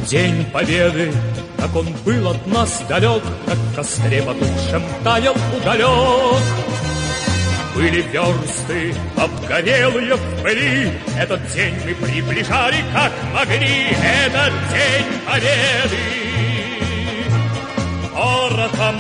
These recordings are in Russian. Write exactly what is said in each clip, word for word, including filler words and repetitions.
День Победы, как он был от нас далек, как в костре потухшем таял уголек. Были версты обгорелые в пыли, этот день мы приближали, как могли. Этот день Победы порохом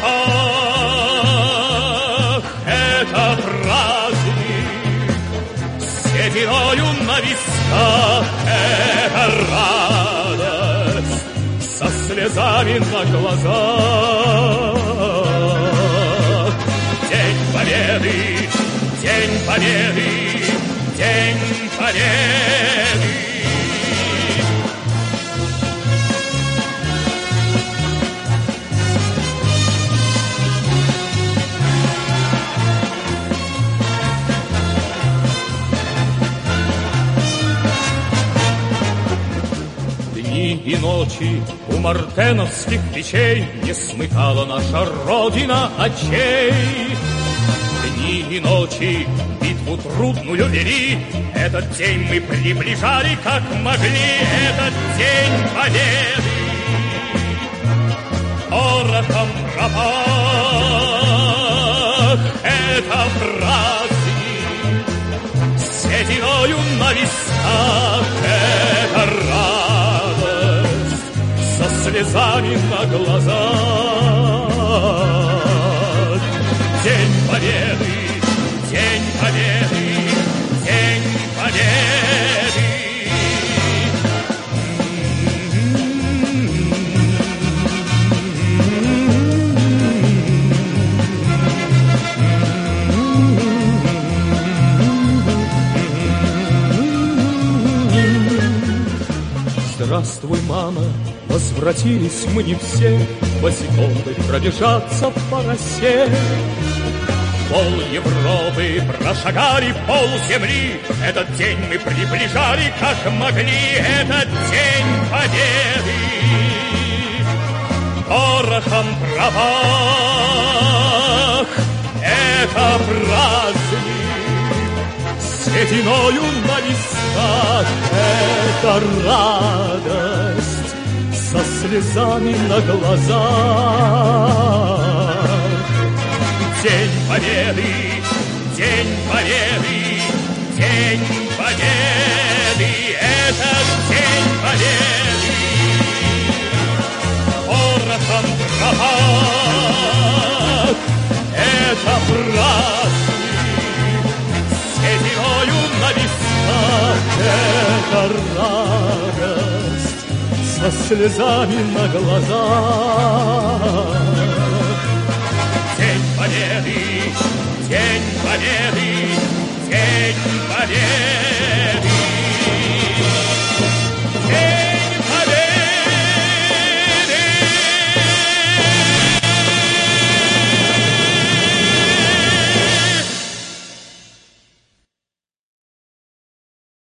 пропах. Это праздник сединою на висках. Это радость со слезами на глазах. День Победы, День Победы, День Победы. Дни и ночи у мартеновских печей не смыкала наша Родина очей. Дни и ночи битву трудную вели, этот день мы приближали, как могли. Этот день Победы порохом пропах. Это праздник сединою на висках. Это радость со слезами на глазах. День Победы, День Победы, День Победы. Здравствуй, мама, возвратились мы не все, босиком бы пробежаться по росе. Пол Европы прошагали, пол земли, этот день мы приближали, как могли. Этот день Победы порохом пропах. Это праздник сединою на висках. Это радость со слезами на глазах. День Победы, День Победы, День Победы. Этот День Победы порохом пропах. Это праздник сединою на висках. Это радость со слезами на глазах. День Победы, День Победы, День Победы.